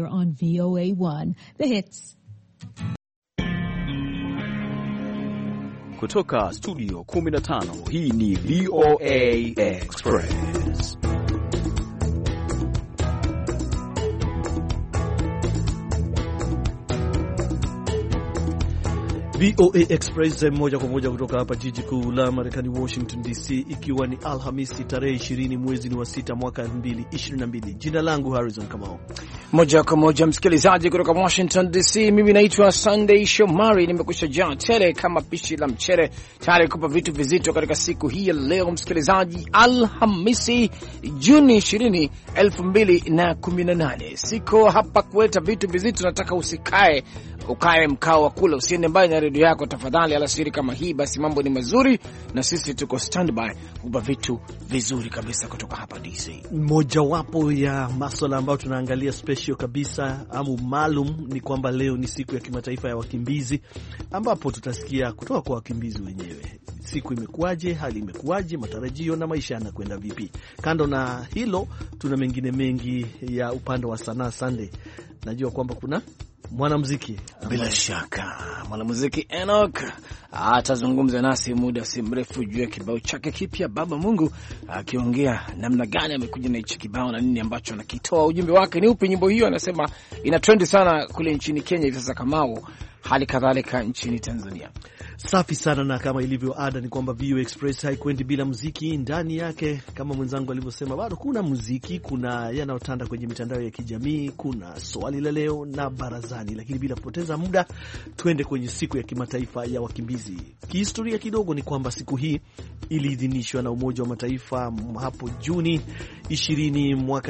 here on VOA1, The Hits. Kutoka studio 15, hii ni VOA Express. VOA Express moja kwa moja kutoka hapa jiji kuu la Marekani, Washington DC, ikiwa ni Alhamisi tarehe 20 mwezi wa 6 mwaka 2022. Jina langu Harrison Kamau. Moja kwa moja msikilizaji kutoka Washington DC, mimi naitwa Sunday Shomari, nimekusha jaa tele kama pishi la mchele, tayari kupa vitu vizito katika siku hii ya leo msikilizaji, Alhamisi Juni 20, 2018. Siko hapa kuleta vitu vizito, nataka ukae mkao wa kula, usiende mbali na redio yako tafadhali. Alasiri kama hii basi mambo ni mazuri na sisi tuko standby kupa vitu vizuri kabisa kutoka hapa DC. Moja wapo ya masuala ambayo tunaangalia special kabisa au maalum ni kwamba leo ni siku ya kimataifa ya wakimbizi, ambapo tutasikia kutoka kwa wakimbizi wenyewe. Siku imekuwaje, hali imekuwaje, matarajio na maisha yanakwenda vipi. Kando na hilo tuna mengine mengi ya upande wa sanaa. Sunday, najua kwamba kuna mwanamuziki, bila shaka mwanamuziki Enoch atazungumza nasi muda si mrefu juu ya kibao chake kipya Baba Mungu, akiongea namna gani amekuja na hichi kibao na nini ambacho anakitoa. Ujumbe wake ni upi? Nyimbo hiyo anasema ina trend sana kule nchini Kenya hivi sasa, Kamau, hali kadhalika nchini Tanzania. Safi sana, na kama ilivyo ada ni kwamba VOA Express haikwendi bila muziki ndani yake. Kama mwenzangu alivyosema, bado kuna muziki, kuna yanayotanda kwenye mitandao ya kijamii, kuna swali la leo na barazani. Lakini bila kupoteza muda, tuende kwenye siku ya kimataifa ya wakimbizi. Kihistoria kidogo ni kwamba siku hii iliidhinishwa na Umoja wa Mataifa hapo Juni 20 mwaka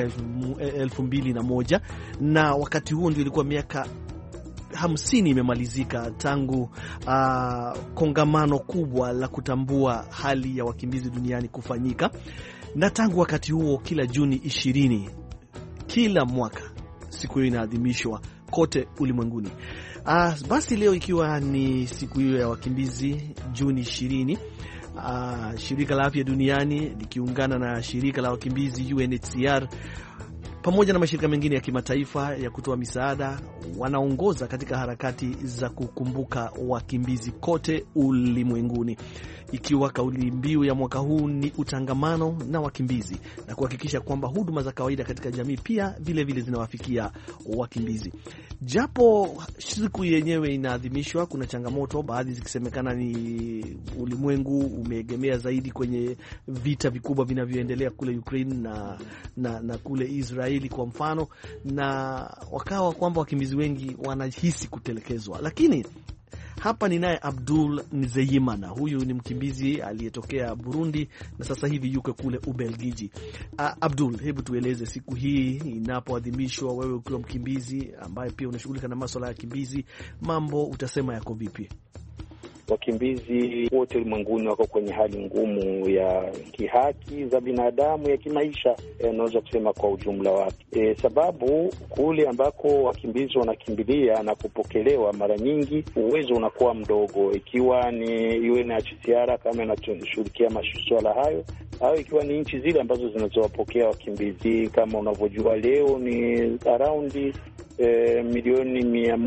2001, na wakati huo ndio ilikuwa miaka 50 imemalizika tangu kongamano kubwa la kutambua hali ya wakimbizi duniani kufanyika, na tangu wakati huo kila Juni 20 kila mwaka siku hiyo inaadhimishwa kote ulimwenguni. Basi leo ikiwa ni siku hiyo ya wakimbizi Juni 20, shirika la afya duniani likiungana na shirika la wakimbizi UNHCR pamoja na mashirika mengine ya kimataifa ya kutoa misaada wanaongoza katika harakati za kukumbuka wakimbizi kote ulimwenguni, ikiwa kauli mbiu ya mwaka huu ni utangamano na wakimbizi na kuhakikisha kwamba huduma za kawaida katika jamii pia vile zinawafikia wakimbizi. Japo siku yenyewe inaadhimishwa, kuna changamoto baadhi zikisemekana ni ulimwengu umeegemea zaidi kwenye vita vikubwa vinavyoendelea kule Ukraine na kule Israeli kwa mfano, na wakawa kwamba wakimbizi wengi wanahisi kutelekezwa. Lakini hapa ni naye Abdul Nzeyimana, huyu ni mkimbizi aliyetokea Burundi na sasa hivi yuko kule Ubelgiji. Abdul, hebu tueleze siku hii inapoadhimishwa, wewe ukiwa mkimbizi ambaye pia unashughulika na masuala ya kimbizi, mambo utasema yako vipi? Wakimbizi wote ulimwenguni wako kwenye hali ngumu ya kihaki za binadamu, ya kimaisha, naweza kusema kwa ujumla wake. Sababu kule ambako wakimbizi wanakimbilia na kupokelewa, mara nyingi uwezo unakuwa mdogo, ikiwa ni UNHCR kama inashughulikia masuala hayo, au ikiwa ni nchi zile ambazo zinazowapokea wakimbizi. Kama unavyojua leo ni around milioni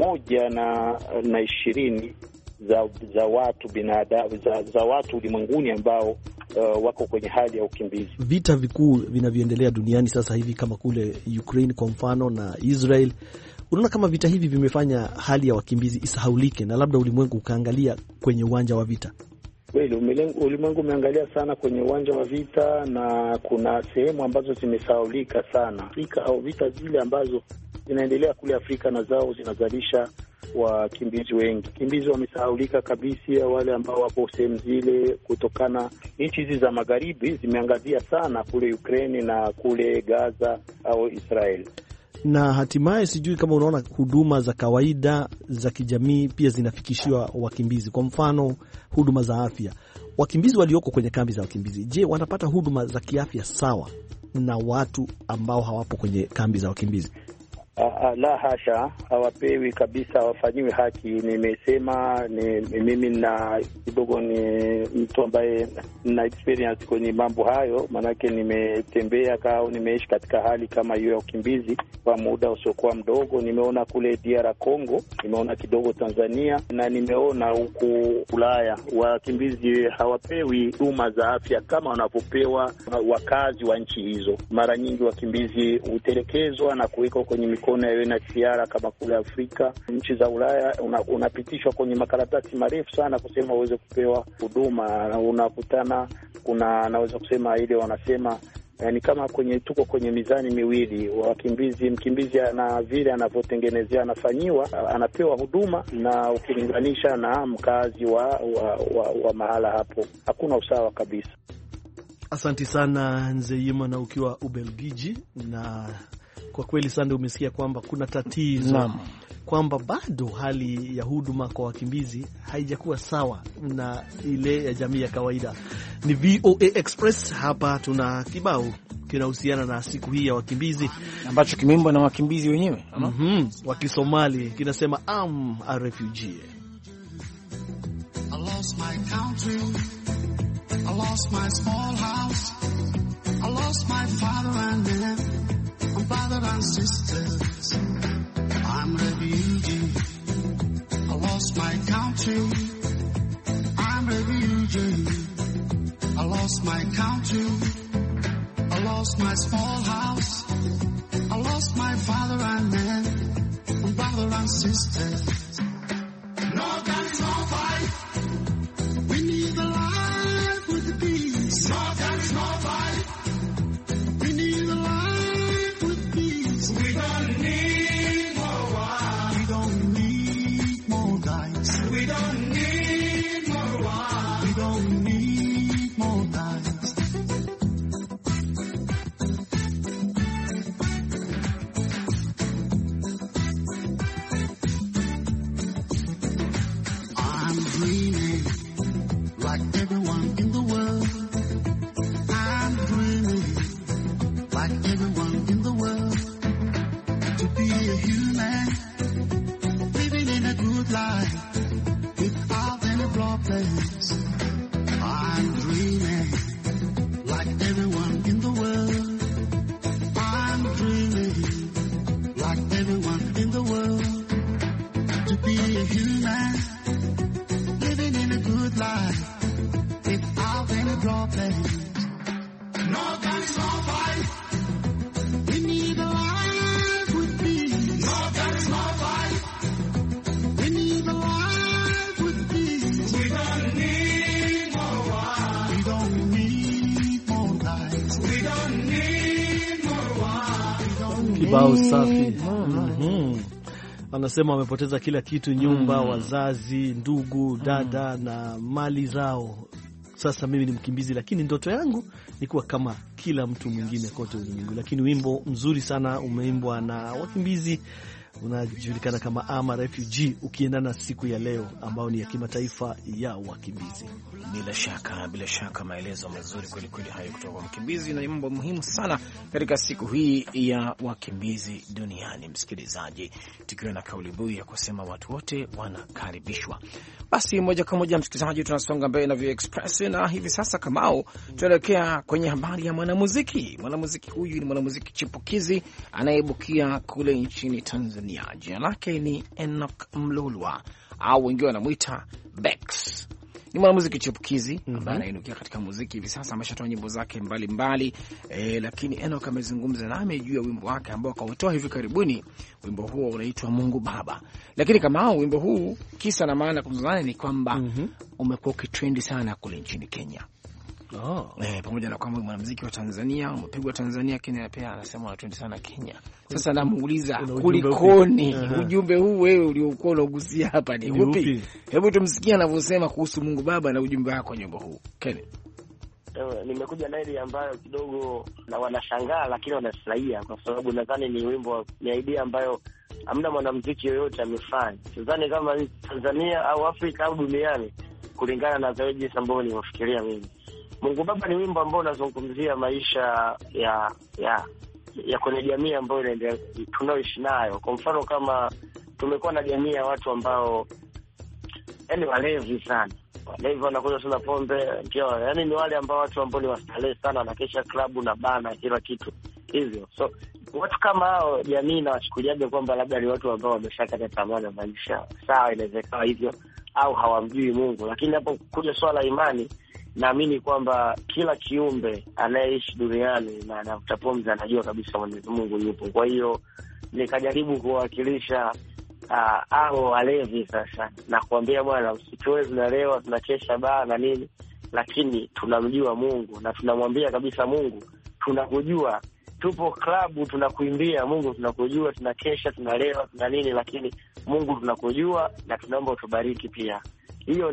120 za watu binadamu za watu ulimwenguni ambao wako kwenye hali ya ukimbizi. Vita vikuu vinavyoendelea duniani sasa hivi kama kule Ukraine kwa mfano na Israel, unaona kama vita hivi vimefanya hali ya wakimbizi isahaulike na labda ulimwengu ukaangalia kwenye uwanja wa vita? Kweli ulimwengu umeangalia sana kwenye uwanja wa vita, na kuna sehemu ambazo zimesahaulika sana. Afrika au vita zile ambazo zinaendelea kule Afrika na zao zinazalisha wakimbizi wengi. Wakimbizi wamesahaulika kabisa, wale ambao wapo sehemu zile, kutokana nchi hizi za magharibi zimeangazia sana kule Ukraine na kule Gaza au Israel. Na hatimaye sijui kama unaona huduma za kawaida za kijamii pia zinafikishiwa wakimbizi. Kwa mfano huduma za afya, wakimbizi walioko kwenye kambi za wakimbizi, je, wanapata huduma za kiafya sawa na watu ambao hawapo kwenye kambi za wakimbizi? La hasha, hawapewi kabisa, hawafanyiwi haki. Nimesema mimi na kidogo ni mtu ambaye na experience kwenye mambo hayo, manake nimetembea nimeishi katika hali kama hiyo ya ukimbizi kwa muda usiokuwa mdogo. Nimeona kule DR Congo, nimeona kidogo Tanzania, na nimeona huku Ulaya. Wakimbizi hawapewi huduma za afya kama wanavyopewa wakazi wa nchi hizo. Mara nyingi wakimbizi hutelekezwa na kuwekwa kwenye mikono ya UNHCR kama kule Afrika. Nchi za Ulaya unapitishwa kwenye makaratasi marefu sana kusema uweze kupewa huduma. Unakutana naweza kusema ile wanasema yani kama tuko kwenye mizani miwili. Mkimbizi ana vile anavyotengenezea anafanyiwa, anapewa huduma, na ukilinganisha na mkazi wa mahala hapo hakuna usawa kabisa. Asante sana Nzeyima, na ukiwa Ubelgiji, na kwa kweli sana umesikia kwamba kuna tatizo kwamba bado hali ya huduma kwa wakimbizi haijakuwa sawa na ile ya jamii ya kawaida. Ni VOA Express, hapa tuna kibao kinahusiana na siku hii ya wakimbizi ambacho kimeimbwa na wakimbizi wenyewe wa Kisomali, kinasema I'm a refugee. I lost my country, I lost my small house, I lost my father and mother, and brother and sisters. I'm a refugee. I lost my country, I'm a refugee. I lost my country, I lost my small house, I lost my father and mother, and brother and sisters. No guns, no fight. We need a life with peace. No guns, no fight. We need a life with peace. We don't need more war. We don't need more guys. We don't need more war. We don't need more guys. I'm dreaming like everyone in the world. I'm dreaming like everyone in the world, to be a human, living in a good life, without any problems. I'm dreaming like everyone in the world. I'm dreaming like everyone in the world, to be a human, living in a good life, without any problems. No guns, no fight. We need a life with peace. No guns, no fight. We need a life with peace. We don't need more war. We don't need more lies. We don't need more war. We don't Kibao safi. Anasema wamepoteza kila kitu, nyumba, wazazi, ndugu, dada na mali zao. Sasa mimi ni mkimbizi, lakini ndoto yangu ni kuwa kama kila mtu mwingine kote ulimwenguni. Lakini wimbo mzuri sana umeimbwa na wakimbizi, unajulikana kama I'm a refugee, ukiendana na siku ya leo ambao ni ya kimataifa ya wakimbizi. Bila shaka maelezo mazuri kweli kweli hayo kutoka kwa mkimbizi, na mambo muhimu sana katika siku hii ya wakimbizi duniani. Msikilizaji, tukiwa na kauli mbiu ya kusema watu wote wanakaribishwa. Basi moja kwa moja msikilizaji, tunasonga mbele na VOA Express, na hivi sasa Kamau, tunaelekea kwenye habari ya mwanamuziki. Mwanamuziki huyu ni mwanamuziki chipukizi anayebukia kule nchini Tanzania. Jina lake ni Enoch Mlolwa au wengine wanamuita Bex. Ni mwanamuziki chipukizi ambaye anainukia katika muziki hivi sasa, ameshatoa nyimbo zake mbalimbali. Lakini Enoch amezungumza nami juu ya wimbo wake ambao akautoa hivi karibuni. Wimbo huo unaitwa Mungu Baba. Lakini kama wimbo huu kisa na maana kumzani ni kwamba umekuwa ukitrendi sana kule nchini Kenya. Pamoja na kwamba mwanamuziki wa Tanzania umepigwa Tanzania, Kenya pia anasema wanatrend sana Kenya. Sasa namuuliza kulikoni ujumbe huu wewe uliokuwa unagusia hapa ni upi? Hebu tumsikie anavyosema kuhusu Mungu Baba na ujumbe wake kwenye wimbo huu. Kenya, nimekuja na ile ambayo kidogo na wanashangaa lakini wanafurahia, kwa sababu nadhani ni wimbo, ni idea ambayo hamna mwanamuziki yoyote amefanya. Sidhani kama Tanzania au Afrika au duniani, kulingana na zaidi ambao nimefikiria mimi. Mungu Baba ni wimbo ambao unazungumzia maisha ya ya kwenye jamii ambayo tunaoishi nayo. Kwa mfano kama tumekuwa na jamii ya watu ambao yani walevi sana, walevi wanakunywa sana pombe pia, yani ni wale ambao watu ambao ni wastarehe sana, wanakesha klabu na bana kila kitu hivyo. So watu kama hao jamii na wachukuliaje kwamba labda ni watu ambao wameshakata tamaa na maisha. Sawa, inawezekana hivyo, au hawamjui Mungu. Lakini hapo kuja swala imani, naamini kwamba kila kiumbe anayeishi duniani na anavuta pumzi anajua kabisa Mwenyezi Mungu yupo. Kwa hiyo nikajaribu kuwakilisha hao walevi sasa, na kuambia bwana, usitoe tunalewa tunakesha baa na nini, lakini tunamjua Mungu na tunamwambia kabisa Mungu, tunakujua, tupo klabu tunakuimbia Mungu, tunakujua, tunakesha tunalewa tuna nini, lakini Mungu tunakujua na tunaomba utubariki pia. Hiyo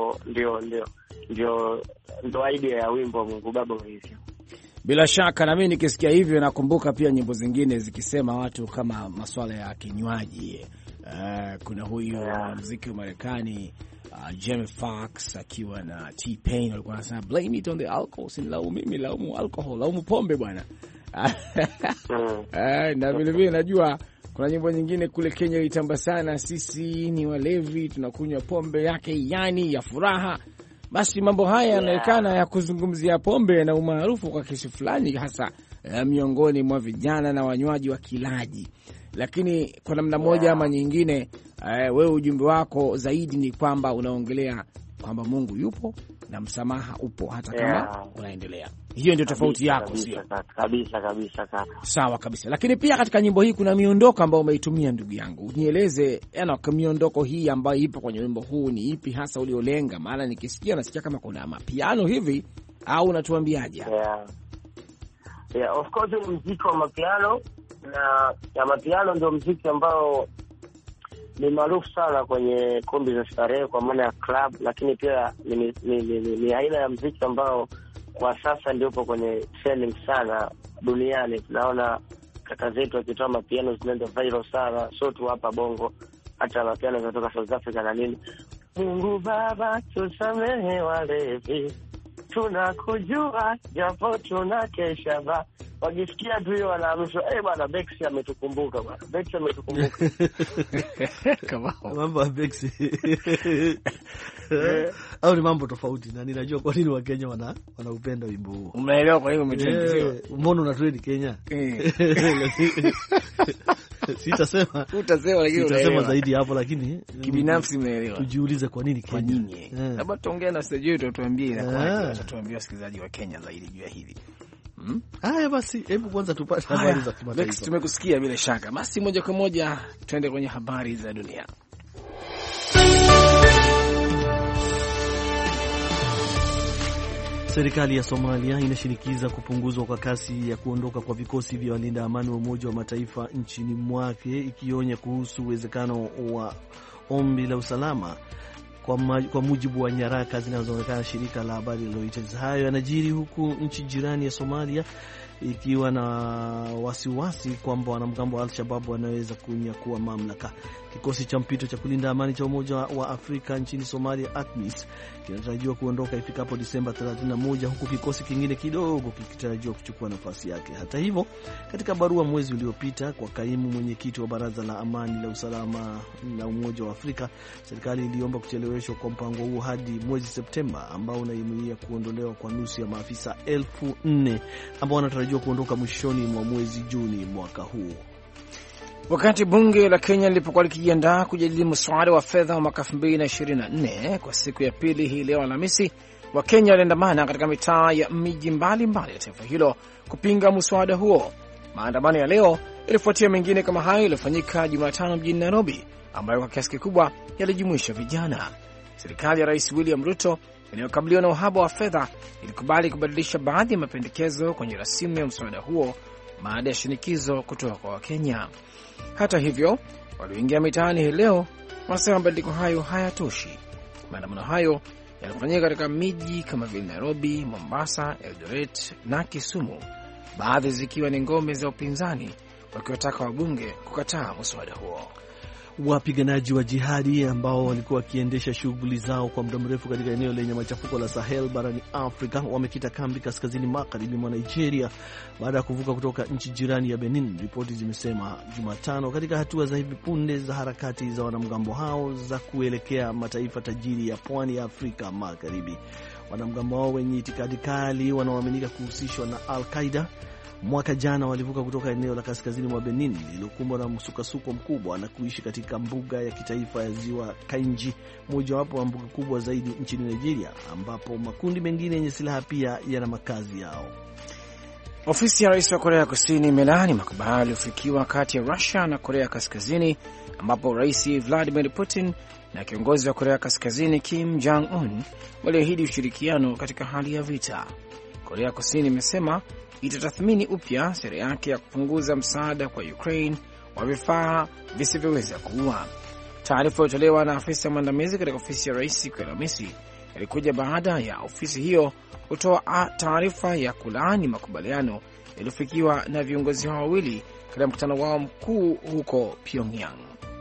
ndio idea ya wimbo Mungu Baba hivyo. Bila shaka na mimi nikisikia hivyo nakumbuka pia nyimbo zingine zikisema watu kama masuala ya kinywaji. Kuna huyu muziki wa Marekani Jamie Foxx akiwa na T-Pain walikuwa wanasema blame it on the alcohol, sinilaumu mimi, laumu alcohol, laumu pombe bwana. Na vile vile najua kuna nyimbo nyingine kule Kenya ilitamba sana, sisi ni walevi tunakunywa pombe yake yani ya furaha. Basi mambo haya yanaonekana ya kuzungumzia pombe na umaarufu kwa kiasi fulani, hasa miongoni mwa vijana na wanywaji wa kilaji. Lakini kwa namna moja ama nyingine, wewe ujumbe wako zaidi ni kwamba unaongelea kwamba Mungu yupo na msamaha upo hata kama unaendelea. Hiyo ndio tofauti yako, sio? Kabisa kaka. Sawa kabisa. Lakini pia katika nyimbo hii kuna miondoko ambayo umeitumia ndugu yangu. Nieleze kwa miondoko hii ambayo ipo kwenye wimbo huu ni ipi hasa uliolenga? Maana nikisikia nasikia kama kuna mapiano hivi, au unatuambiaje? Of course ni muziki wa mapiano, na ya mapiano ndio muziki ambao ni maarufu sana kwenye kumbi za starehe kwa maana ya club, lakini pia ni aina ya muziki ambao kwa sasa ndio upo kwenye selling sana duniani. Tunaona kaka zetu wakitoa mapiano zinaenda viral sana, sio tu hapa Bongo, hata mapiano kutoka South Africa na nini. Mungu Baba tusamehe walevi, tunakujua japo tunakesha ba. Wakisikia tu hiyo wanaamshwa, bwana Bexi ametukumbuka bwana. Bexi ametukumbuka. Kama mambo ya Bexi. Au ni mambo tofauti, na ninajua kwa nini Wakenya wanaupenda wimbo huo. Umeelewa kwa hiyo umetendea. Mbona unatrend Kenya? Sitasema. Utasema lakini utasema zaidi hapo, lakini kibinafsi umeelewa. Tujiulize kwa nini Kenya. Labda tuongee na stage yetu tuambie inakuwa tutatuambia wasikilizaji wa Kenya zaidi juu ya hili. Haya basi, hebu kwanza tupate habari za kimataifa. Tumekusikia bila shaka. Basi moja kwa moja tuende kwenye habari za dunia. Serikali ya Somalia inashinikiza kupunguzwa kwa kasi ya kuondoka kwa vikosi vya walinda amani wa Umoja wa Mataifa nchini mwake, ikionya kuhusu uwezekano wa ombi la usalama. Kwa mujibu wa nyaraka zinazoonekana shirika la habari la Reuters, hayo yanajiri huku nchi jirani ya Somalia ikiwa na wasiwasi kwamba wanamgambo wa Al-Shabaab wanaweza kunyakua mamlaka. Kikosi cha mpito cha kulinda amani cha Umoja wa Afrika nchini Somalia, ATMIS, kinatarajiwa kuondoka ifikapo Disemba 31, huku kikosi kingine kidogo kikitarajiwa kuchukua nafasi yake. Hata hivyo, katika barua mwezi uliopita kwa kaimu mwenyekiti wa Baraza la Amani la Usalama na Umoja wa Afrika, serikali iliomba kucheleweshwa kwa mpango huo hadi mwezi Septemba, ambao unainuia kuondolewa kwa nusu ya maafisa 4,000 ambao wanatarajiwa kuondoka mwishoni mwa mwezi Juni mwaka huu. Wakati bunge la Kenya lilipokuwa likijiandaa kujadili mswada wa fedha wa mwaka 2024 kwa siku ya pili hii leo Alhamisi, Wakenya waliandamana katika mitaa ya miji mbalimbali ya taifa hilo kupinga mswada huo. Maandamano ya leo yalifuatia mengine kama hayo yaliyofanyika Jumatano mjini Nairobi, ambayo kwa kiasi kikubwa yalijumuisha vijana. Serikali ya Rais William Ruto inayokabiliwa na uhaba wa fedha ilikubali kubadilisha baadhi ya mapendekezo kwenye rasimu ya mswada huo baada ya shinikizo kutoka kwa Wakenya. Hata hivyo, walioingia mitaani hii leo wanasema mabadiliko hayo hayatoshi. Maandamano hayo yanafanyika katika miji kama vile Nairobi, Mombasa, Eldoret na Kisumu, baadhi zikiwa ni ngome za upinzani wakiwataka wabunge kukataa mswada huo. Wapiganaji wa jihadi ambao walikuwa wakiendesha shughuli zao kwa muda mrefu katika eneo lenye machafuko la Sahel barani Afrika wamekita kambi kaskazini magharibi mwa Nigeria baada ya kuvuka kutoka nchi jirani ya Benin, ripoti zimesema Jumatano, katika hatua za hivi punde za harakati za wanamgambo hao za kuelekea mataifa tajiri ya pwani ya Afrika Magharibi. Wanamgambo hao wenye itikadi kali wanaoaminika kuhusishwa na Al-Qaeda mwaka jana walivuka kutoka eneo la kaskazini mwa Benin lililokumbwa na msukasuko mkubwa na kuishi katika mbuga ya kitaifa ya Ziwa Kainji, mojawapo wa mbuga kubwa zaidi nchini Nigeria, ambapo makundi mengine yenye silaha pia yana makazi yao. Ofisi ya rais wa Korea Kusini imelaani makubaliano yaliyofikiwa kati ya Russia na Korea Kaskazini, ambapo Rais Vladimir Putin na kiongozi wa Korea Kaskazini Kim Jong-un waliahidi ushirikiano katika hali ya vita. Korea Kusini imesema itatathmini upya sera yake ya kupunguza msaada kwa Ukraine wa vifaa visivyoweza kuua. Taarifa iliyotolewa na afisa mwandamizi katika ofisi ya rais siku ya Alhamisi ilikuja baada ya ofisi hiyo kutoa taarifa ya kulaani makubaliano yaliyofikiwa na viongozi hao wawili katika mkutano wao mkuu huko Pyongyang.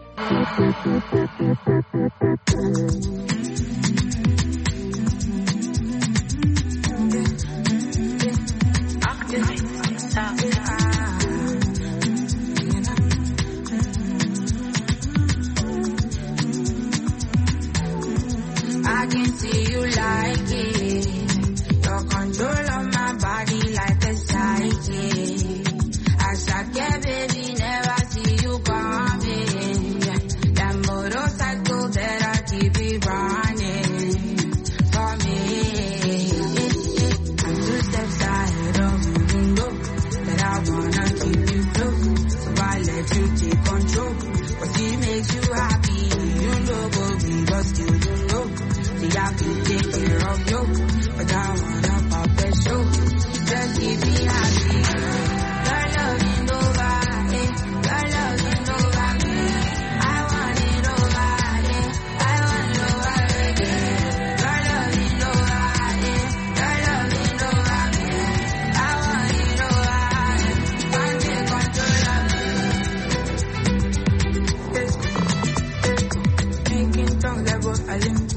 I can see you like it. Your control of my body like a psychic. I shot get baby, never see you coming. That motorcycle better keep it running for me. I'm 2 steps ahead of you, know that I wanna keep you close. So I let you take control. Cause it makes you happy. You know, but still you know. I can take care of you, but I wanna pop that show. Just keep me happy. Your love is over, your love is over me. I want it over, I want it over again. Your love is over, your love is over me. I want it over, can't take control of me. Making tongues that go a limp.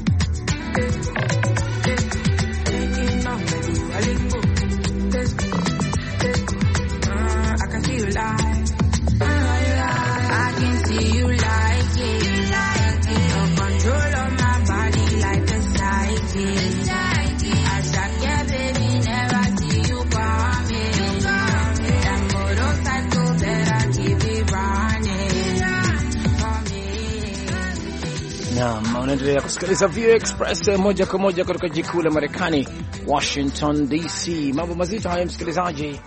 Unaendelea kusikiliza VOA Express moja kwa moja kutoka jikuu la Marekani, Washington DC. Mambo mazito haya msikilizaji,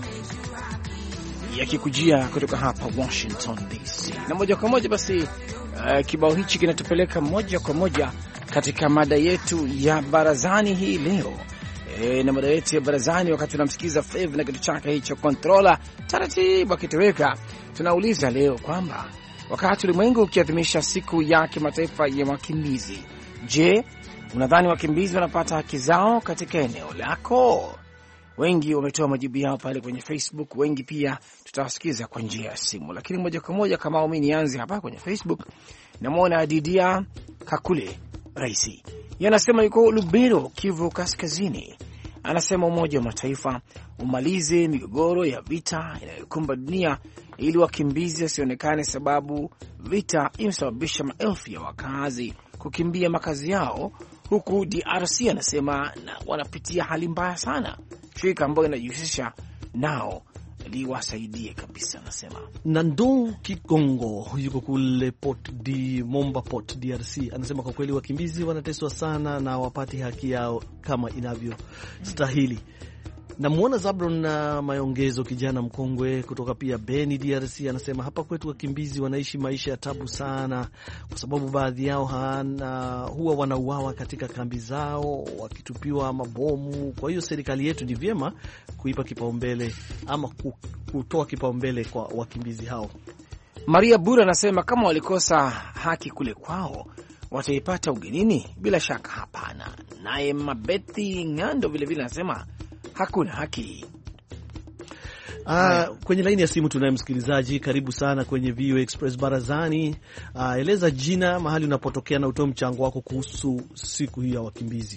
yakikujia kutoka hapa Washington DC. Na moja kwa moja basi, kibao hichi kinatupeleka moja kwa moja katika mada yetu ya barazani hii leo. Na mada yetu ya barazani, wakati tunamsikiza Fave na kitu chake hicho controller taratibu akitoweka, tunauliza leo kwamba wakati ulimwengu ukiadhimisha siku ya kimataifa ya wakimbizi, je, unadhani wakimbizi wanapata haki zao katika eneo lako? Wengi wametoa majibu yao pale kwenye Facebook, wengi pia tutawasikiza kwa njia ya simu. Lakini moja kwa moja, kama mimi nianze hapa kwenye Facebook, namuona Adidia Kakule Raisi. Yanasema yuko Lubero, Kivu Kaskazini. Anasema Umoja wa Mataifa umalize migogoro ya vita inayokumba dunia ili wakimbizi wasionekane, sababu vita imesababisha maelfu ya wakazi kukimbia makazi yao, huku DRC anasema na wanapitia hali mbaya sana. Shirika ambayo inajihusisha nao liwasaidie kabisa, anasema. Nando Kikongo yuko kule Momba Port DRC, anasema kwa kweli wakimbizi wanateswa sana na wapati haki yao kama inavyostahili. Namuona Zabron na Mayongezo, kijana mkongwe kutoka pia Beni DRC, anasema hapa kwetu wakimbizi wanaishi maisha ya tabu sana, kwa sababu baadhi yao huwa wanauawa katika kambi zao wakitupiwa mabomu. Kwa hiyo serikali yetu ni vyema kuipa kipaumbele ama kutoa kipaumbele kwa wakimbizi hao. Maria Bura anasema kama walikosa haki kule kwao wataipata ugenini? Bila shaka hapana. Naye Mabethi Ngando vile vile anasema hakuna haki. Kwenye laini ya simu tunaye msikilizaji. Karibu sana kwenye VOA Express Barazani. Eleza jina, mahali unapotokea na utoe mchango wako kuhusu siku hii ya wakimbizi.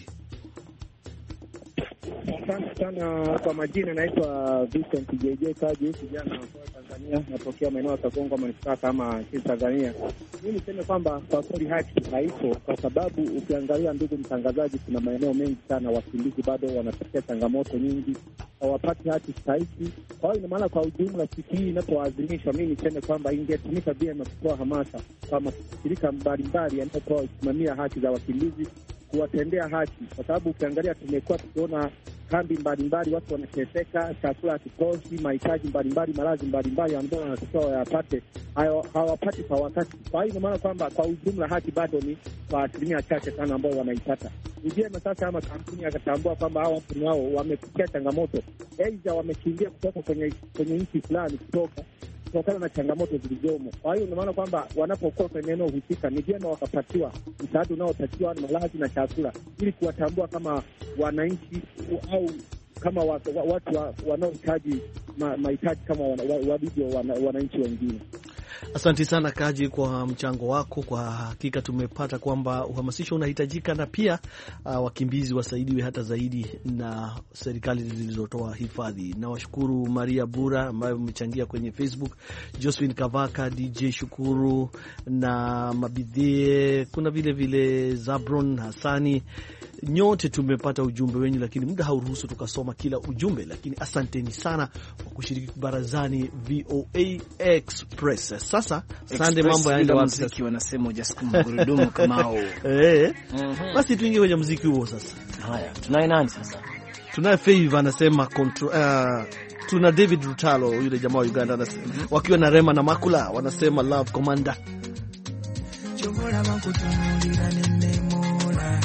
Asante sana kwa majina, naitwa Vincent JJ Kaji, kijana wa Tanzania, natokea maeneo ya Kagongo manispaa kama nchini Tanzania. Mimi niseme kwamba kwa kweli haki haipo, kwa sababu ukiangalia, ndugu mtangazaji, kuna maeneo mengi sana wakimbizi bado wanapitia changamoto nyingi, hawapati haki stahiki. Kwa hiyo ina maana kwa ujumla siku hii inapoadhimishwa, mimi niseme kwamba ingetumika vyema kutoa hamasa kwa mashirika mbalimbali yanayotoa kusimamia haki za wakimbizi, kuwatendea haki, kwa sababu ukiangalia tumekuwa tukiona kambi mbalimbali watu wanateseka, chakula hakitoshi, mahitaji mbalimbali, malazi mbalimbali ambayo wanatakiwa wayapate hawapati kwa wakati. Kwa hiyo maana kwamba kwa ujumla haki bado ni kwa asilimia chache sana ambao wanaipata. Ni vyema sasa ama kampuni akatambua kwamba hao watu nao wamepitia changamoto, aidha wamekimbia kutoka kwenye nchi fulani kutokana na changamoto zilizomo. Kwa hiyo maana kwamba wanapokuwa kwenye eneo husika ni vyema wakapatiwa msaada unaotakiwa, malazi na chakula, ili kuwatambua kama wananchi au kama watu wanaohitaji mahitaji kama walivyo wananchi wengine. Asante sana Kaji kwa mchango wako. Kwa hakika tumepata kwamba uhamasisho unahitajika, na pia wakimbizi wasaidiwe hata zaidi na serikali zilizotoa hifadhi. Na washukuru Maria Bura ambaye umechangia kwenye Facebook, Josephine Kavaka, DJ Shukuru na Mabidhie, kuna vile Zabron Hassani. Nyote tumepata ujumbe wenyu, lakini muda hauruhusu tukasoma kila ujumbe, lakini asanteni sana kwa kushiriki barazani VOA Express. Sasa Sunday, mambo yaenda wapi sasa? Wanasema hujasukuma gurudumu kama Basi tuingie kwenye muziki huo sasa. Haya, tunaye nani sasa? Tunaye Favor anasema tuna David Rutalo, yule jamaa wa Uganda, wakiwa na Rema na Makula wanasema Love Commander. Chomola makutumulira nene mola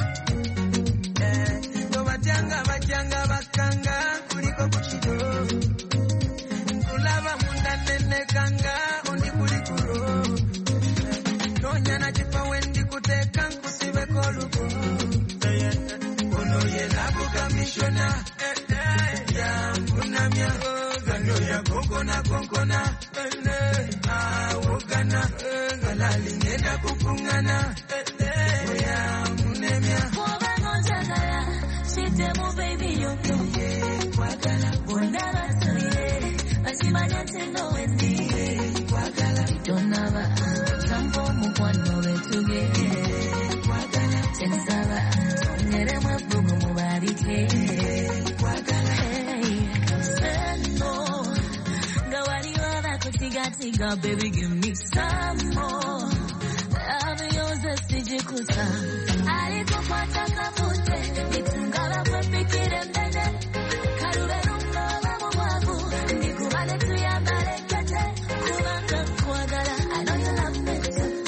bajanga bakanga kuliko kuchido kulaba munda nene kanga ondi kulikuro nonya na chipa wendi kuteka nkusibe koluko ono ye labu kamishona ya mkunamya gano ya konkona awogana galali ngenda kufungana ya munemya Demo baby yo kwagala bonara tuye asimanya tendo wendi kwagala donaba sampo mukwano betuge kwagala tensaba nyere mabugo mubarike kwagala seno gawari wala kutiga baby give me some more love yours sijikuta alikupata kafute nitungala kwa fikire mbele karubero mlola mwavu nikubale tuyambale kete kubanga kuagala I know you love me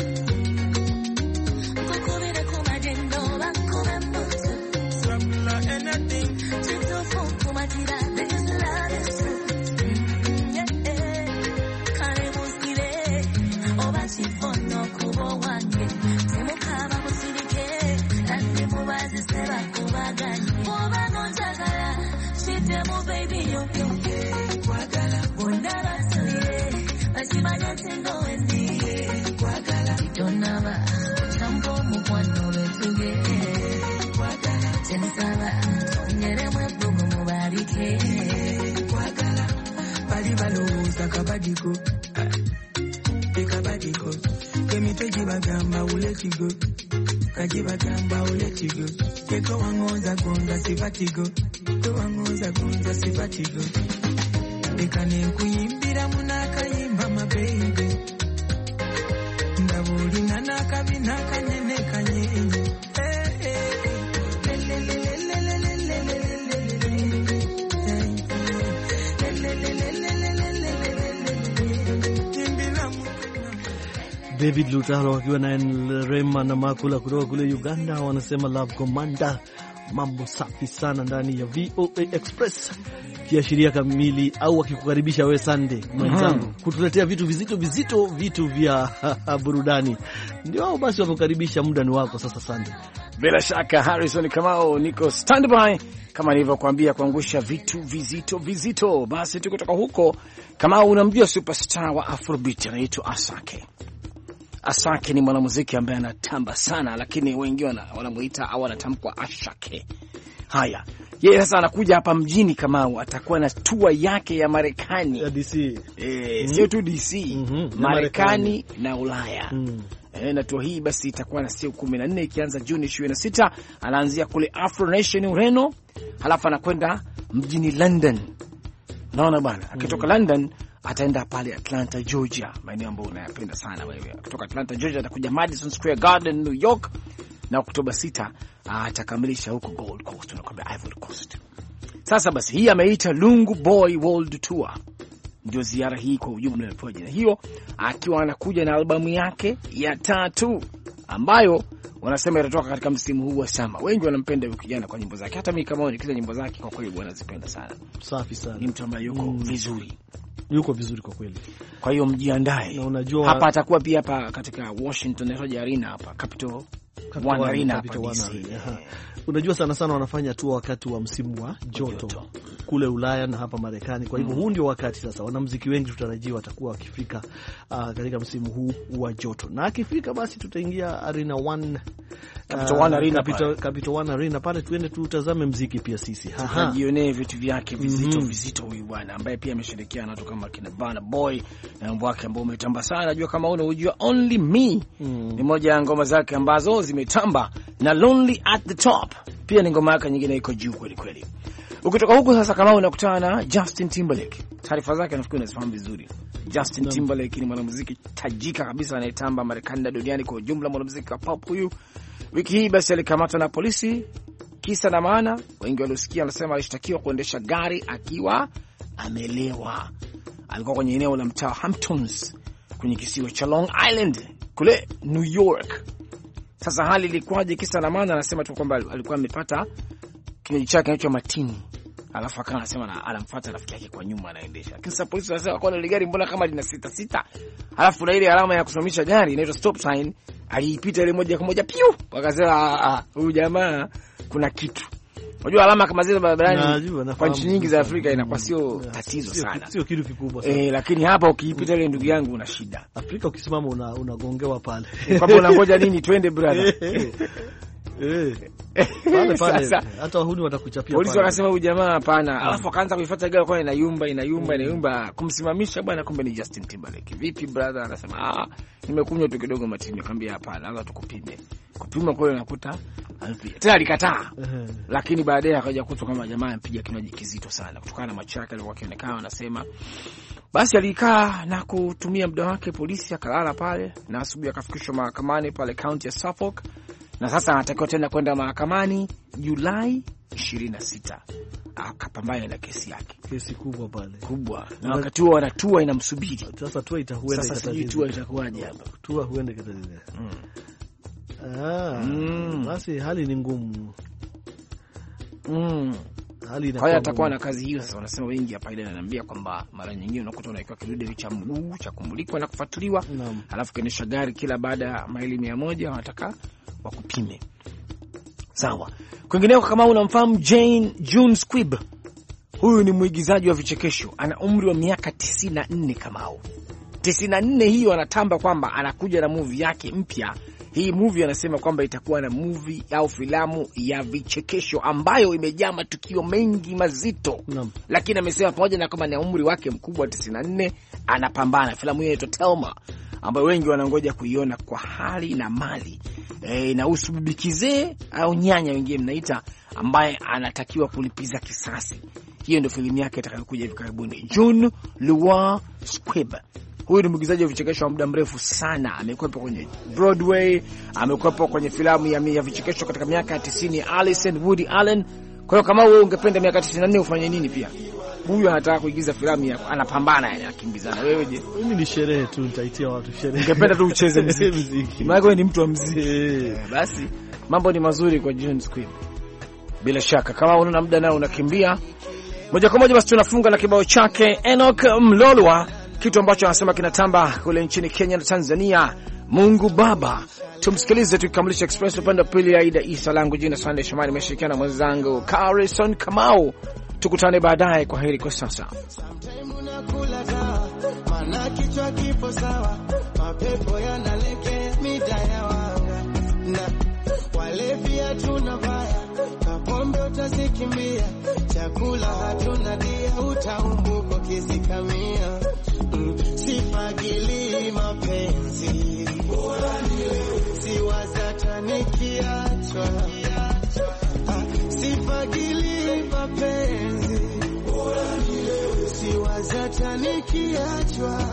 kukubire kumagendo bakube mbutu samla anything chitufu kumatira this love is kare muskire obachifono kubo wange temukaba kusirike andi mubazi seba kubaganye oba nonjagala shitemu baby yo kwagala bonara tuye asimanya tendo wendi kwagala donaba chambo mukwano betuge kwagala tensaba nyere mwebugo mubarike kwagala bali baloza kabadiko ekabadiko kemitegi bagamba uletigo kajibagamba uletigo keko wangoza gonza sivatigo to wangoza gonza sivatigo ekane kuyimbira munakayimba mababy ndabuli nanakabina kanyene kanyenye David Lutalo wakiwa na Rema na Makula kutoka kule Uganda wanasema Love Commander. Mambo safi sana ndani ya VOA Express. kiashiria kamili au wakikukaribisha wewe Sunday mwenzangu kutuletea vitu vizito vitu vya burudani. Ndio basi wakukaribisha, muda ni wako sasa Sunday. Bila shaka Harrison Kamau, niko standby kama nilivyokuambia kuangusha vitu vizito. Basi tukutoka huko, Kamau, unamjua superstar wa Afrobeat anaitwa Asake. Asake ni mwanamuziki ambaye anatamba sana, lakini wengi wanamuita au anatamkwa Ashake. Haya, yeye sasa anakuja hapa mjini Kamau, atakuwa na tour yake ya Marekani ya DC. Sio tu DC, Marekani na Ulaya. Na tour hii basi itakuwa na siku 14 ikianza Juni 26. Anaanzia kule Afro Nation Ureno, halafu anakwenda mjini London. Naona bwana, akitoka London ataenda pale Atlanta Georgia, maeneo ambayo unayapenda sana wewe. Kutoka Atlanta Georgia atakuja Madison Square Garden New York, na Oktoba 6 atakamilisha huko Gold Coast, tunakwambia Ivory Coast. Sasa basi hii ameita Lungu Boy World Tour. Ndio ziara hii kwa ujumla inapewa jina hiyo, akiwa anakuja na albamu yake ya 3 ambayo wanasema itatoka katika msimu huu wa summer. Wengi wanampenda huyu kijana kwa nyimbo zake. Hata mimi kama nikiza nyimbo zake kwa kweli bwana nazipenda sana. Safi sana. Ni mtu ambaye yuko vizuri. Yuko vizuri kwa kweli. Kwa hiyo mjiandae. Na unajua hapa atakuwa pia hapa katika Washington Arena hapa Capital One Arena hapa DC. Unajua sana wanafanya tu wakati wa msimu wa joto kule Ulaya na hapa Marekani. Kwa hivyo huu ndio wakati sasa wanamuziki wengi tutarajia watakuwa wakifika katika msimu huu wa joto. Na akifika basi tutaingia Arena 1, Capital One Arena pale, tuende tutazame muziki pia sisi. Tujione vitu vyake vizito huyu bwana ambaye pia ameshirikiana na watu kama kina Burna Boy na mambo yake ambao umetamba sana. Najua kama unajua Only Me ni moja ya ngoma zake ambazo zimetamba, na Lonely at the Top pia ni ngoma yake nyingine iko juu kweli kweli. Ukitoka huko sasa kama unakutana na Justin Timberlake. Taarifa zake nafikiri unazifahamu vizuri. Justin Timberlake ni mwanamuziki tajika kabisa anayetamba Marekani na duniani kwa ujumla, mwanamuziki wa pop huyu. Wiki hii basi alikamatwa na polisi, kisa na maana wengi waliosikia wanasema alishtakiwa kuendesha gari akiwa amelewa. Alikuwa kwenye eneo la mtaa Hamptons kwenye kisiwa cha Long Island kule New York. Sasa hali ilikuwaje? Kisa na maana anasema tu kwamba alikuwa amepata kinywaji chake kinaitwa Martini, alafu akawa anasema anamfuata rafiki yake kwa nyuma anaendesha. Lakini sasa polisi wanasema kwa ile gari mbona kama lina sita, alafu na ile alama ya kusimamisha gari inaitwa stop sign aliipita ile moja kwa moja piu, wakasema huyu jamaa kuna kitu. Unajua alama kama zile barabarani kwa nchi nyingi za Afrika inakuwa sio tatizo sana, sio kitu kikubwa sana. Lakini hapa ukiipita ile ndugu yangu una shida. Afrika ukisimama unagongewa pale. Kwa sababu unangoja nini? Twende brother. Pale hata wahuni watakuchapia. Polisi wakasema huyu jamaa hapana. Alafu akaanza kuifuata gari kwa inayumba kumsimamisha bwana, kumbe ni Justin Timberlake. Vipi brother? Anasema nimekunywa tu kidogo Martini. Nikamwambia hapana, lazima tukupime. Kupima kwa hiyo nakuta tena alikataa. Lakini baadaye akaja kutoka kama jamaa ampiga kinywaji kizito sana kutokana na macho yake alikuwa akionekana. Anasema basi alikaa na kutumia muda wake, polisi akalala pale, na asubuhi akafikishwa mahakamani pale county ya Suffolk. Na sasa anatakiwa tena kwenda mahakamani Julai 26 akapambana na kesi yake. Kesi kubwa pale. Kubwa. Na wakati huo anatua inamsubiri. Sasa tua itahuenda itakuwaje hapa? Tua huenda katazile. Basi hali ni ngumu. Kwa hiyo atakuwa na kazi hiyo sasa. Wanasema wengi hapa ile ananiambia kwamba mara nyingine unakuta unaikuwa kidude cha mguu cha kumulikwa na kufuatiliwa. Alafu kiendesha gari kila baada ya maili 100 wanataka wakupime. Sawa. Kwingineko kama unamfahamu June Squibb. Huyu ni mwigizaji wa vichekesho. Ana umri wa miaka 94 Kamau. 94 hiyo anatamba kwamba anakuja na movie yake mpya. Hii movie anasema kwamba itakuwa na movie au filamu ya vichekesho ambayo imejaa matukio mengi mazito. Lakini amesema pamoja na kama ni umri wake mkubwa 94, anapambana. Filamu hiyo inaitwa Thelma, ambayo wengi wanangoja kuiona kwa hali na mali. Na usubibi kizee au nyanya wengine mnaita, ambaye anatakiwa kulipiza kisasi. Hiyo ndio filamu yake itakayokuja hivi karibuni. June Squibb. Huyu ni mwigizaji wa vichekesho wa muda mrefu sana. Amekuwepo kwenye Broadway, amekuwepo kwenye filamu ya vichekesho katika miaka 90 ya Alice and Woody Allen. Kwa hiyo kama wewe ungependa miaka 94 ufanye nini pia? Huyu anataka kuigiza filamu ya anapambana, yani anakimbizana. Wewe je? Mimi ni sherehe tu, nitaitia watu sherehe. Ungependa tu ucheze muziki. Maana wewe ni mtu wa muziki. Basi mambo ni mazuri kwa June Squibb. Bila shaka kama una muda nao unakimbia, Moja kwa moja basi tunafunga na kibao chake Enoch Mlolwa, kitu ambacho anasema kinatamba kule nchini Kenya na Tanzania, Mungu Baba. Tumsikilize tukikamilisha Express upande wa pili. Aida Isa langu jina Sunday Shomari, nimeshirikiana na mwenzangu Carson Kamau. Tukutane baadaye, kwa heri kwa sasa. Mana kichwa kipo sawa, mapepo yanalekea mida ya wanga, na wale pia tunabaya, kapombe utasikimbia, chakula hatuna dia, utaumbuko kisikamia. Sifagili mapenzi, siwazata nikiachwa, sifagili mapenzi, siwazata nikiachwa.